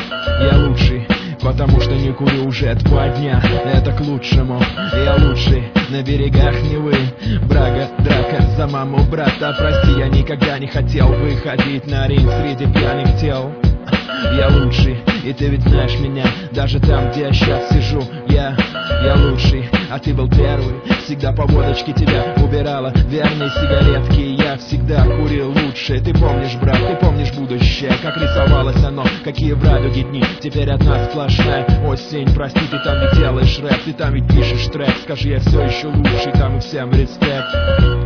Я лучший, потому что не курю уже 2 дня. Это к лучшему, я лучший на берегах Невы. Брага, драка за маму брата. Прости, я никогда не хотел выходить на ринг среди пьяных тел. Я лучший, и ты ведь знаешь меня. Даже там, где я сейчас сижу, я лучший, а ты был первый. Всегда по водочке тебя убирала верные сигаретки. Я всегда курил лучше. Ты помнишь, брат, ты помнишь будущее, как рисовалось оно, какие в радуге дни. Теперь одна сплошная осень. Прости, ты там ведь делаешь рэп, ты там ведь пишешь трек. Скажи, я все еще лучший, там и всем респект.